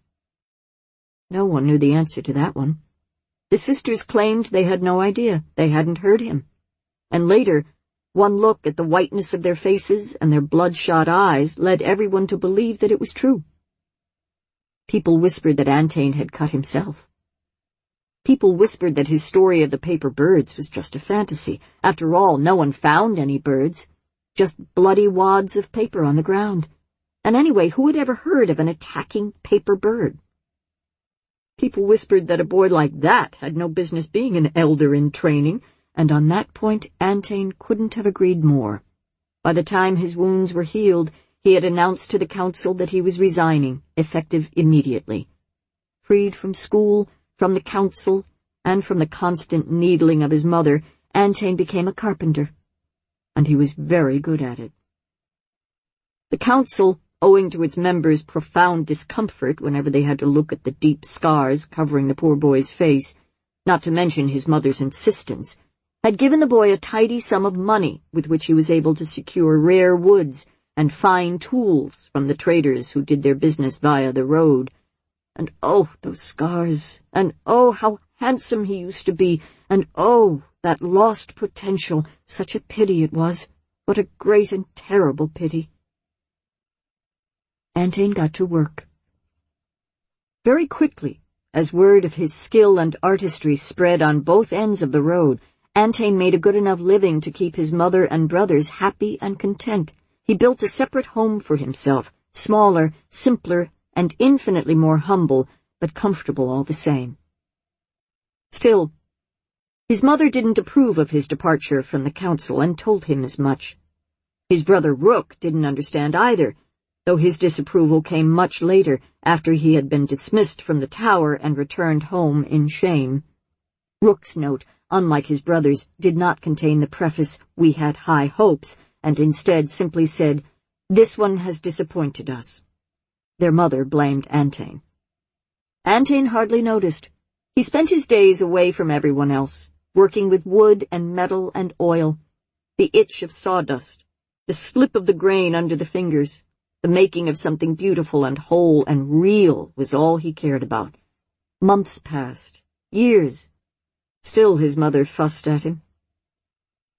No one knew the answer to that one. The sisters claimed they had no idea. They hadn't heard him. And later, one look at the whiteness of their faces and their bloodshot eyes led everyone to believe that it was true. People whispered that Antane had cut himself. People whispered that his story of the paper birds was just a fantasy. After all, no one found any birds, just bloody wads of paper on the ground. And anyway, who had ever heard of an attacking paper bird? People whispered that a boy like that had no business being an elder in training, and on that point Antane couldn't have agreed more. By the time his wounds were healed, he had announced to the council that he was resigning, effective immediately. Freed from school, from the council, and from the constant needling of his mother, Antane became a carpenter, and he was very good at it. The council, owing to its members' profound discomfort whenever they had to look at the deep scars covering the poor boy's face, not to mention his mother's insistence, had given the boy a tidy sum of money with which he was able to secure rare woods and fine tools from the traders who did their business via the road. And oh, those scars, and oh, how handsome he used to be, and oh, that lost potential, such a pity it was, what a great and terrible pity. Antane got to work. Very quickly, as word of his skill and artistry spread on both ends of the road, Antane made a good enough living to keep his mother and brothers happy and content. He built a separate home for himself, smaller, simpler, and infinitely more humble, but comfortable all the same. Still, his mother didn't approve of his departure from the council and told him as much. His brother Rook didn't understand either, though his disapproval came much later, after he had been dismissed from the tower and returned home in shame. Rook's note, unlike his brother's, did not contain the preface, "We had high hopes," and instead simply said, "This one has disappointed us." Their mother blamed Antane. Antane hardly noticed. He spent his days away from everyone else, working with wood and metal and oil, the itch of sawdust, the slip of the grain under the fingers, the making of something beautiful and whole and real was all he cared about. Months passed, years. Still his mother fussed at him.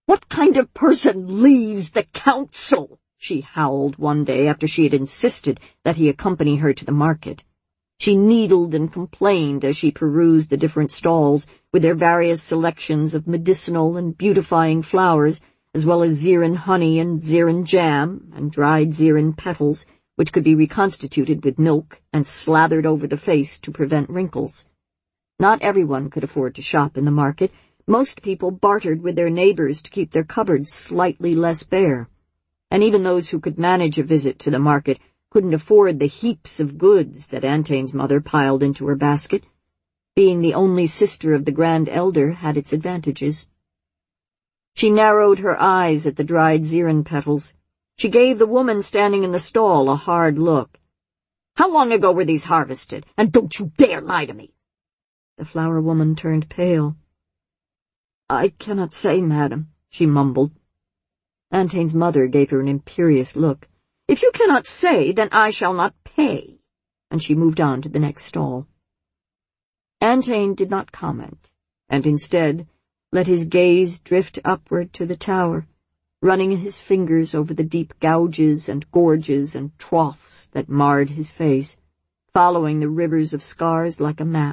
What kind of person leaves the council? She howled one day after she had insisted that he accompany her to the market. She needled and complained as she perused the different stalls with their various selections of medicinal and beautifying flowers, as well as zerin honey and zerin jam and dried zerin petals, which could be reconstituted with milk and slathered over the face to prevent wrinkles. Not everyone could afford to shop in the market. Most people bartered with their neighbors to keep their cupboards slightly less bare. And even those who could manage a visit to the market couldn't afford the heaps of goods that Antane's mother piled into her basket. Being the only sister of the Grand Elder had its advantages. She narrowed her eyes at the dried zerin petals. She gave the woman standing in the stall a hard look. "How long ago were these harvested? And don't you dare lie to me!" The flower woman turned pale. "I cannot say, madam," she mumbled. Antane's mother gave her an imperious look. "If you cannot say, then I shall not pay," and she moved on to the next stall. Antane did not comment, and instead let his gaze drift upward to the tower, running his fingers over the deep gouges and gorges and troughs that marred his face, following the rivers of scars like a map.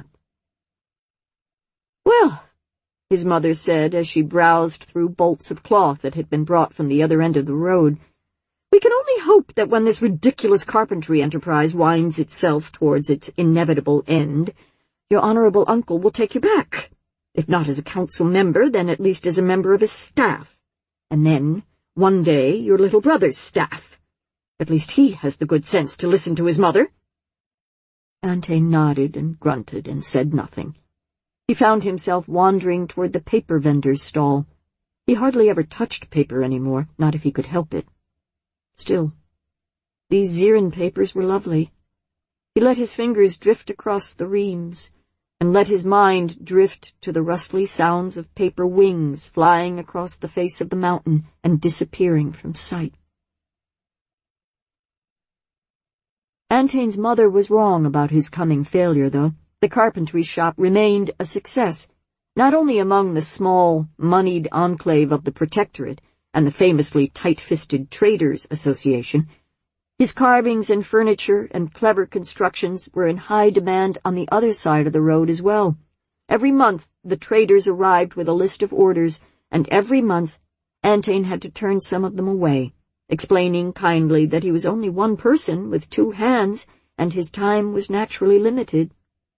"Well," his mother said as she browsed through bolts of cloth that had been brought from the other end of the road, "we can only hope that when this ridiculous carpentry enterprise winds itself towards its inevitable end, your honorable uncle will take you back. If not as a council member, then at least as a member of his staff. And then, one day, your little brother's staff. At least he has the good sense to listen to his mother." Antane nodded and grunted and said nothing. He found himself wandering toward the paper vendor's stall. He hardly ever touched paper anymore, not if he could help it. Still, these zerin papers were lovely. He let his fingers drift across the reams, and let his mind drift to the rustly sounds of paper wings flying across the face of the mountain and disappearing from sight. Antane's mother was wrong about his coming failure, though. The carpentry shop remained a success, not only among the small, moneyed enclave of the Protectorate and the famously tight-fisted Traders' Association. His carvings and furniture and clever constructions were in high demand on the other side of the road as well. Every month the traders arrived with a list of orders, and every month Antane had to turn some of them away, explaining kindly that he was only one person with 2 hands, and his time was naturally limited.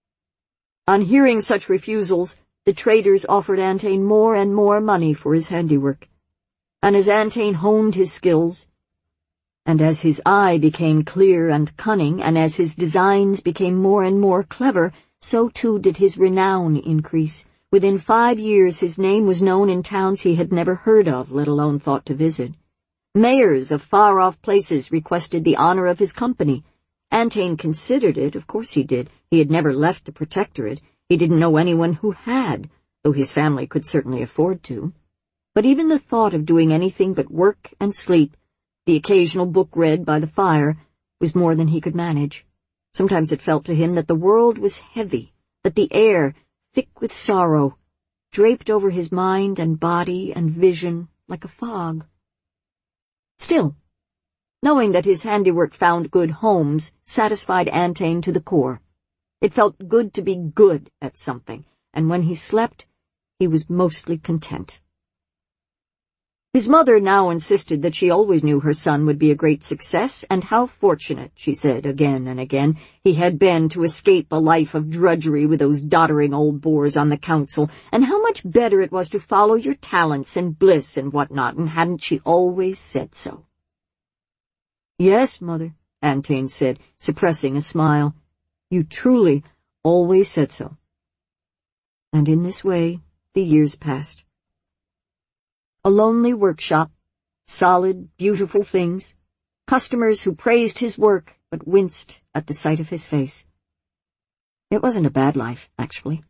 On hearing such refusals, the traders offered Antane more and more money for his handiwork. And as Antane honed his skills, and as his eye became clear and cunning, and as his designs became more and more clever, so too did his renown increase. Within 5 years his name was known in towns he had never heard of, let alone thought to visit. Mayors of far-off places requested the honor of his company. Antane considered it, of course he did. He had never left the Protectorate. He didn't know anyone who had, though his family could certainly afford to. But even the thought of doing anything but work and sleep, the occasional book read by the fire, was more than he could manage. Sometimes it felt to him that the world was heavy, that the air, thick with sorrow, draped over his mind and body and vision like a fog. Still, knowing that his handiwork found good homes satisfied Antane to the core. It felt good to be good at something, and when he slept, he was mostly content. His mother now insisted that she always knew her son would be a great success, and how fortunate, she said again and again, he had been to escape a life of drudgery with those doddering old bores on the council, and how much better it was to follow your talents and bliss and what-not, and hadn't she always said so? "Yes, mother," Antane said, suppressing a smile. "You truly always said so." And in this way the years passed. A lonely workshop, solid, beautiful things, customers who praised his work but winced at the sight of his face. It wasn't a bad life, actually.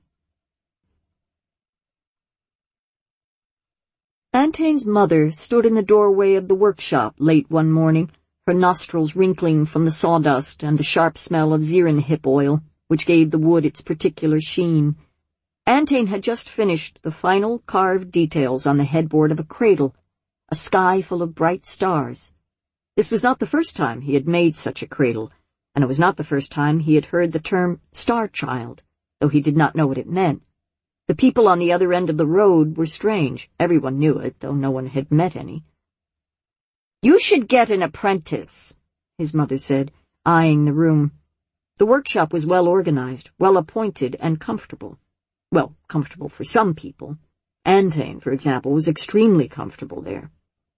Antane's mother stood in the doorway of the workshop late one morning, her nostrils wrinkling from the sawdust and the sharp smell of zerin hip oil, which gave the wood its particular sheen. Antain had just finished the final carved details on the headboard of a cradle, a sky full of bright stars. This was not the first time he had made such a cradle, and it was not the first time he had heard the term star child, though he did not know what it meant. The people on the other end of the road were strange. Everyone knew it, though no one had met any. "You should get an apprentice," his mother said, eyeing the room. The workshop was well organized, well appointed, and comfortable. Well, comfortable for some people. Antain, for example, was extremely comfortable there.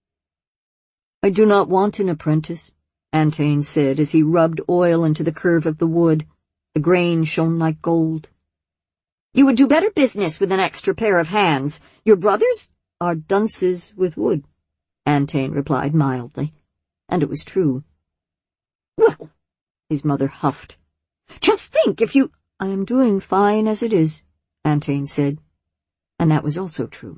"I do not want an apprentice," Antain said as he rubbed oil into the curve of the wood. The grain shone like gold. "You would do better business with an extra pair of hands. Your brothers are dunces with wood," Antain replied mildly, and it was true. "Well," his mother huffed, "just think if you—" "I am doing fine as it is," Antain said, and that was also true.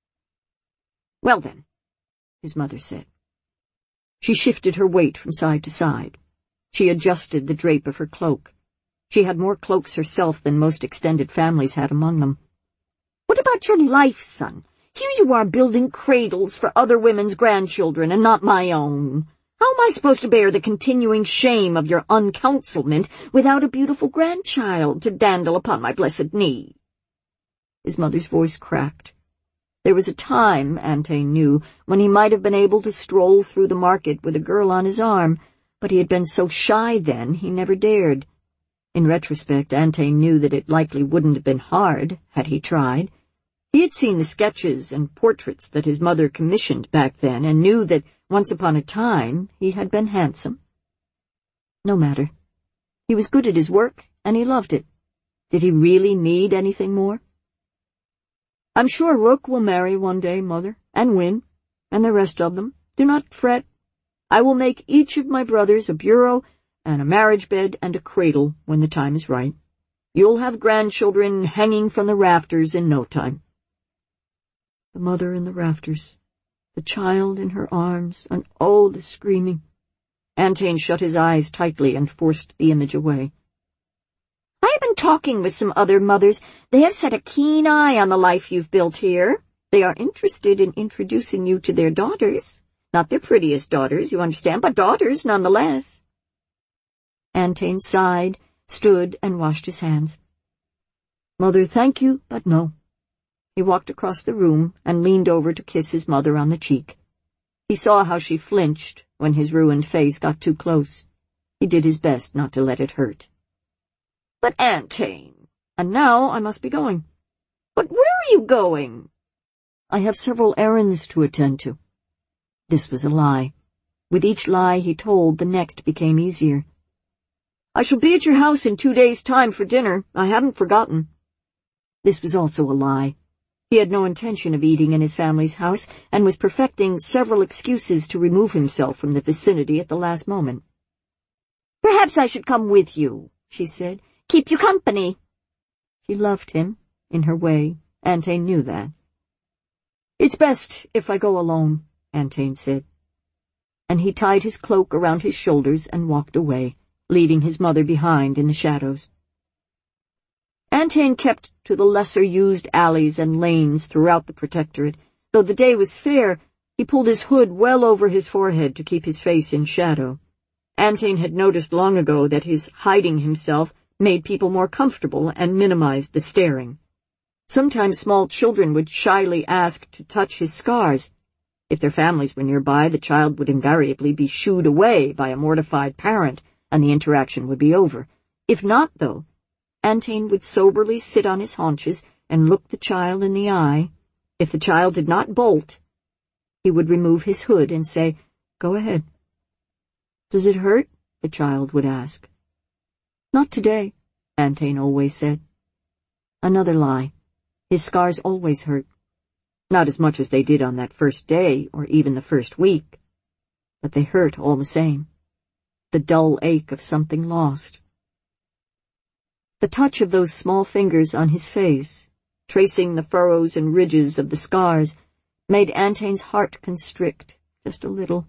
"Well then," his mother said. She shifted her weight from side to side. She adjusted the drape of her cloak. She had more cloaks herself than most extended families had among them. "What about your life, son? Here you are building cradles for other women's grandchildren and not my own. How am I supposed to bear the continuing shame of your uncounselment without a beautiful grandchild to dandle upon my blessed knee?" His mother's voice cracked. There was a time, Antain knew, when he might have been able to stroll through the market with a girl on his arm, but he had been so shy then he never dared. In retrospect, Antain knew that it likely wouldn't have been hard had he tried. He had seen the sketches and portraits that his mother commissioned back then and knew that once upon a time he had been handsome. No matter. He was good at his work, and he loved it. Did he really need anything more? "I'm sure Rook will marry one day, Mother, and win, and the rest of them. Do not fret. I will make each of my brothers a bureau and a marriage bed and a cradle when the time is right. You'll have grandchildren hanging from the rafters in no time." The mother in the rafters, the child in her arms, and oh, the screaming. Antain shut his eyes tightly and forced the image away. "I have been talking with some other mothers. They have set a keen eye on the life you've built here. They are interested in introducing you to their daughters. Not their prettiest daughters, you understand, but daughters nonetheless." Antain sighed, stood, and washed his hands. "Mother, thank you, but no." He walked across the room and leaned over to kiss his mother on the cheek. He saw how she flinched when his ruined face got too close. He did his best not to let it hurt. "But Antain, and now I must be going." "But where are you going?" "I have several errands to attend to." This was a lie. With each lie he told, the next became easier. "I shall be at your house in 2 days' time for dinner. I haven't forgotten." This was also a lie. He had no intention of eating in his family's house, and was perfecting several excuses to remove himself from the vicinity at the last moment. "Perhaps I should come with you," she said. "Keep you company." She loved him, in her way. Antain knew that. "It's best if I go alone," Antain said. And he tied his cloak around his shoulders and walked away, leaving his mother behind in the shadows. Antain kept to the lesser-used alleys and lanes throughout the protectorate. Though the day was fair, he pulled his hood well over his forehead to keep his face in shadow. Antain had noticed long ago that his hiding himself made people more comfortable and minimized the staring. Sometimes small children would shyly ask to touch his scars. If their families were nearby, the child would invariably be shooed away by a mortified parent, and the interaction would be over. If not, though, Antain would soberly sit on his haunches and look the child in the eye. If the child did not bolt, he would remove his hood and say, "Go ahead." "Does it hurt?" the child would ask. "Not today," Antain always said. Another lie. His scars always hurt. Not as much as they did on that first day, or even the first week. But they hurt all the same. The dull ache of something lost. The touch of those small fingers on his face, tracing the furrows and ridges of the scars, made Antain's heart constrict just a little.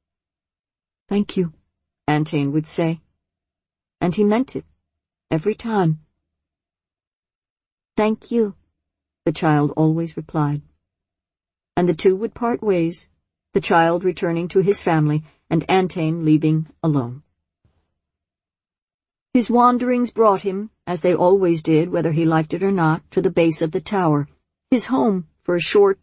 "Thank you," Antain would say. And he meant it, every time. "Thank you," the child always replied. And the two would part ways, the child returning to his family and Antain leaving alone. His wanderings brought him, as they always did, whether he liked it or not, to the base of the tower, his home for a short